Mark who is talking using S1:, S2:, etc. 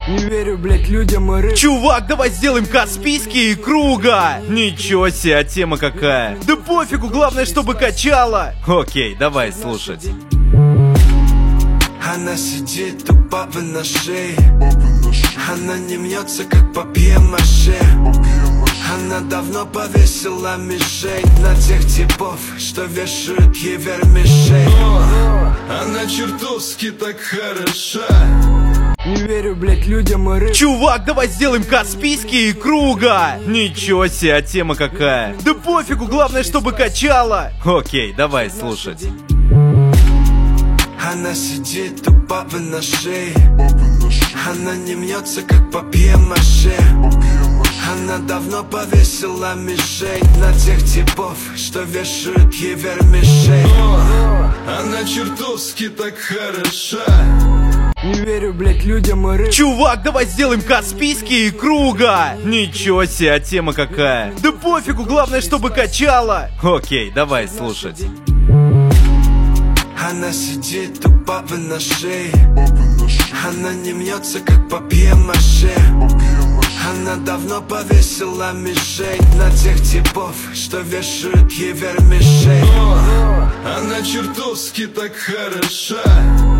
S1: Не верю, блять, людям и рыб.
S2: Чувак, давай сделаем Каспийский и круга. Ничего себе, а тема какая. Да пофигу, главное, чтобы качало. Окей, давай слушать.
S1: Она сидит тупо на шее. Она не мнется, как папье-маше. Она давно повесила мишень на тех типов, что вешают ей вермишей.
S3: Она чертовски так хороша.
S1: Не верю, блять, людям и рыб.
S2: Чувак, давай сделаем Каспийский и круга. Ничего себе, а тема какая. Да пофигу, главное, чтобы качало. Окей, давай слушать.
S1: Она сидит тупо на шее. Она не мнется, как папье-маше. Она давно повесила мишень на тех типов, что вешают ей вермишей.
S3: Она чертовски так хороша.
S1: Не верю, блять, людям и рыб.
S2: Чувак, давай сделаем Каспийский и круга. Ничего себе, а тема какая. Да пофигу, главное, чтобы качало. Окей, давай слушать.
S1: Она сидит тупо на шее. Она не мнется, как папье-маше. Она давно повесила мишень на тех типов, что вешают ей вермишей.
S3: Она чертовски так хороша.